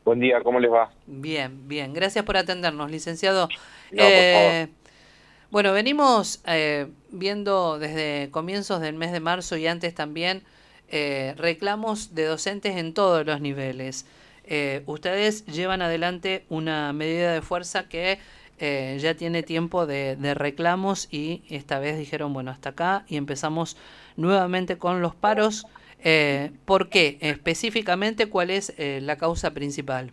Buen día, ¿cómo les va? Bien, bien. Gracias por atendernos, licenciado. No, por favor. Eh, bueno, venimos viendo desde comienzos del mes de marzo y antes también reclamos de docentes en todos los niveles. Ustedes llevan adelante una medida de fuerza que ya tiene tiempo de reclamos y esta vez dijeron, bueno, hasta acá y empezamos nuevamente con los paros. ¿Por qué? Específicamente, ¿cuál es la causa principal?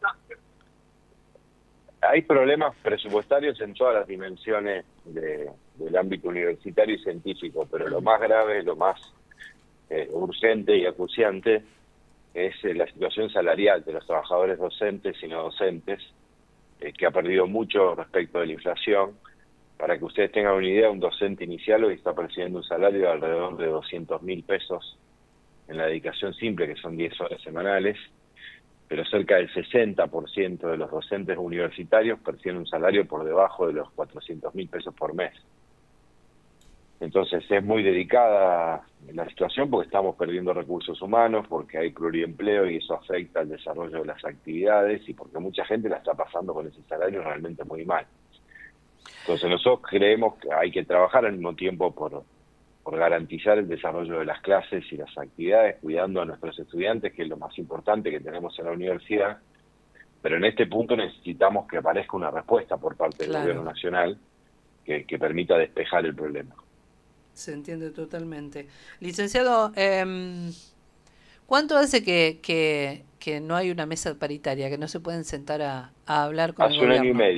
Hay problemas presupuestarios en todas las dimensiones del ámbito universitario y científico, pero lo más grave, lo más urgente y acuciante es la situación salarial de los trabajadores docentes y no docentes, que ha perdido mucho respecto de la inflación. Para que ustedes tengan una idea, un docente inicial hoy está percibiendo un salario de alrededor de 200.000 pesos en la dedicación simple, que son 10 horas semanales, pero cerca del 60% de los docentes universitarios perciben un salario por debajo de los 400.000 pesos por mes. Entonces es muy delicada la situación porque estamos perdiendo recursos humanos, porque hay pluriempleo y eso afecta al desarrollo de las actividades y porque mucha gente la está pasando con ese salario realmente muy mal. Entonces nosotros creemos que hay que trabajar al mismo tiempo por garantizar el desarrollo de las clases y las actividades, cuidando a nuestros estudiantes, que es lo más importante que tenemos en la universidad, pero en este punto necesitamos que aparezca una respuesta por parte del gobierno Claro. nacional que permita despejar el problema. Se entiende totalmente. Licenciado, ¿cuánto hace que no hay una mesa paritaria, que no se pueden sentar a hablar con el Hace gobierno?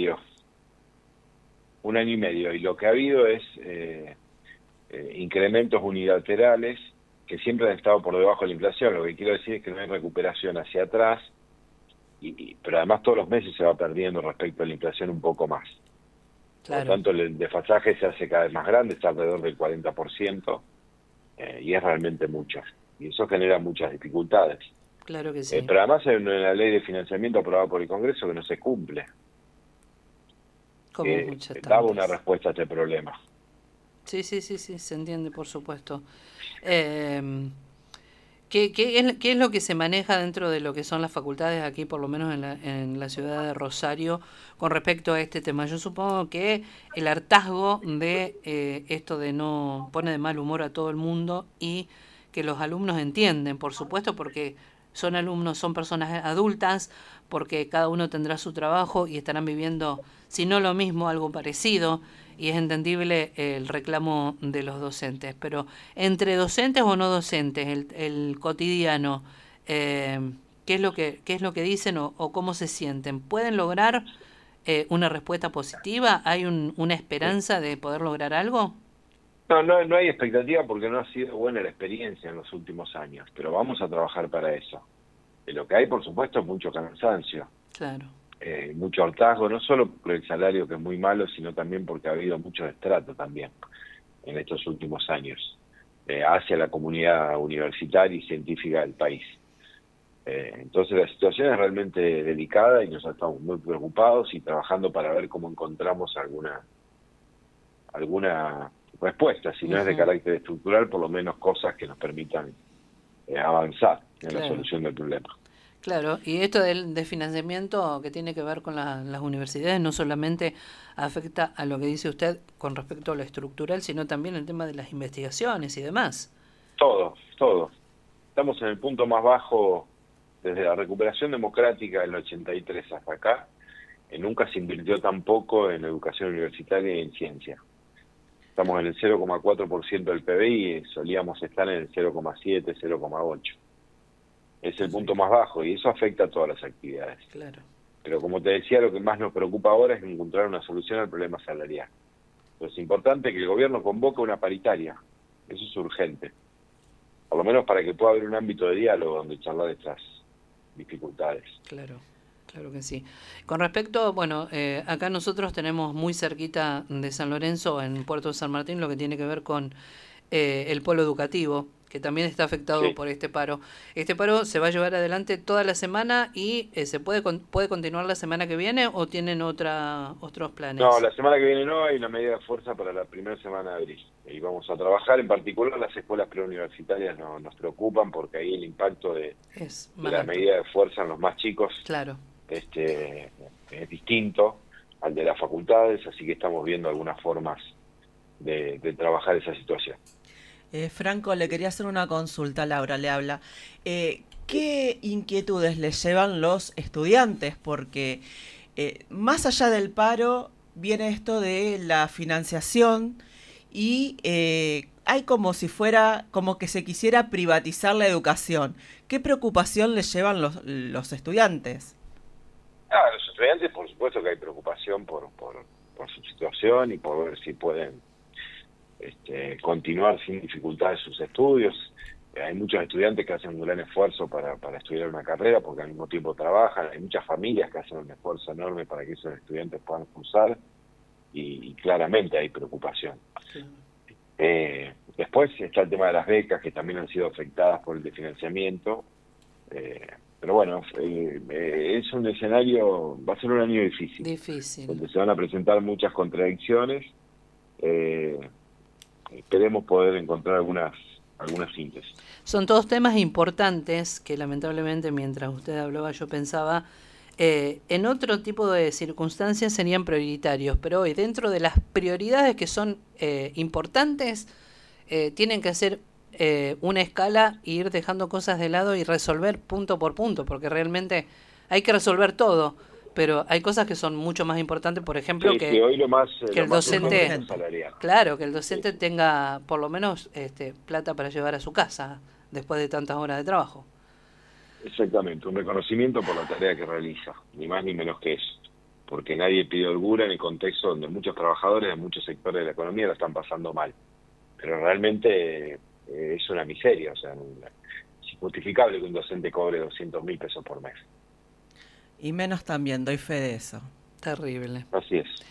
un año y medio, y lo que ha habido es incrementos unilaterales que siempre han estado por debajo de la inflación. Lo que quiero decir es que no hay recuperación hacia atrás, pero además todos los meses se va perdiendo respecto a la inflación un poco más. Por lo Claro, tanto, el desfasaje se hace cada vez más grande, está alrededor del 40%, y es realmente mucho. Y eso genera muchas dificultades. claro que sí. Pero además hay una ley de financiamiento aprobada por el Congreso que no se cumple, Como que muchas daba una tantas. respuesta a este problema. Sí, sí, sí, sí, se entiende, por supuesto. Eh, ¿Qué es lo que se maneja dentro de lo que son las facultades aquí, por lo menos en la ciudad de Rosario, con respecto a este tema? Yo supongo que el hartazgo de esto de no pone de mal humor a todo el mundo y que los alumnos entienden, por supuesto, porque son alumnos, son personas adultas, porque cada uno tendrá su trabajo y estarán viviendo, si no lo mismo, algo parecido, y es entendible el reclamo de los docentes. Pero entre docentes o no docentes, el cotidiano, eh, qué es lo que dicen o cómo se sienten? ¿Pueden lograr una respuesta positiva? ¿Hay una esperanza de poder lograr algo? No hay expectativa porque no ha sido buena la experiencia en los últimos años, pero vamos a trabajar para eso. Lo que hay, por supuesto, es mucho cansancio, Claro. mucho hartazgo, no solo por el salario que es muy malo, sino también porque ha habido mucho destrato también en estos últimos años hacia la comunidad universitaria y científica del país. Entonces la situación es realmente delicada y nosotros estamos muy preocupados y trabajando para ver cómo encontramos alguna respuesta, si no es de Ujú. carácter estructural, por lo menos cosas que nos permitan avanzar en la Claro. solución del problema. Claro, y esto del financiamiento que tiene que ver con las universidades no solamente afecta a lo que dice usted con respecto a lo estructural, sino también el tema de las investigaciones y demás. Todo, todo. Estamos en el punto más bajo desde la recuperación democrática del 83 hasta acá. Nunca se invirtió tan poco en educación universitaria y en ciencia. Estamos en el 0,4% del PBI y solíamos estar en el 0,7, 0,8. Es el punto Terrible. más bajo y eso afecta a todas las actividades. Claro. Pero como te decía, lo que más nos preocupa ahora es encontrar una solución al problema salarial. Entonces es importante que el gobierno convoque una paritaria. Eso es urgente. Por lo menos para que pueda haber un ámbito de diálogo donde charlar estas dificultades. Claro, claro que sí. Con respecto, bueno, acá nosotros tenemos muy cerquita de San Lorenzo, en Puerto de San Martín, lo que tiene que ver con el polo educativo, que también está afectado Sí. por este paro. Este paro se va a llevar adelante toda la semana y se puede continuar la semana que viene o tienen otros No, planes. la semana que viene no, hay una medida de fuerza para la primera semana de abril. y vamos a trabajar. En particular las escuelas preuniversitarias nos preocupan porque ahí el impacto de la medida de fuerza en los más chicos es distinto al de las facultades, así que estamos viendo algunas formas de trabajar esa situación. Franco, le quería hacer una consulta, Laura le habla. ¿Qué inquietudes les llevan los estudiantes? Porque más allá del paro viene esto de la financiación y hay como si fuera, como que se quisiera privatizar la educación. ¿Qué preocupación les llevan los estudiantes? Los estudiantes, por supuesto que hay preocupación por su situación y por ver si pueden continuar sin dificultades sus estudios. Hay muchos estudiantes que hacen un gran esfuerzo para estudiar una carrera porque al mismo tiempo trabajan. Hay muchas familias que hacen un esfuerzo enorme para que esos estudiantes puedan cursar y claramente hay preocupación. Sí. Después está el tema de las becas, que también han sido afectadas por el desfinanciamiento. Pero bueno, es un escenario, va a ser un año difícil. Donde se van a presentar muchas contradicciones. Esperemos poder encontrar algunas síntesis. Son todos temas importantes que lamentablemente mientras usted hablaba yo pensaba en otro tipo de circunstancias serían prioritarios, pero hoy dentro de las prioridades que son importantes tienen que hacer una escala e ir dejando cosas de lado y resolver punto por punto, porque realmente hay que resolver todo. Pero hay cosas que son mucho más importantes, por ejemplo, que hoy que el docente, que el docente tenga por lo menos plata para llevar a su casa después de tantas horas de trabajo. Exactamente, un reconocimiento por la tarea que realiza, ni más ni menos que eso, porque nadie pide holgura en el contexto donde muchos trabajadores de muchos sectores de la economía lo están pasando mal. Pero realmente es una miseria, o sea, es injustificable que un docente cobre 200.000 pesos por mes. Y menos también, doy fe de eso. Terrible. Así es.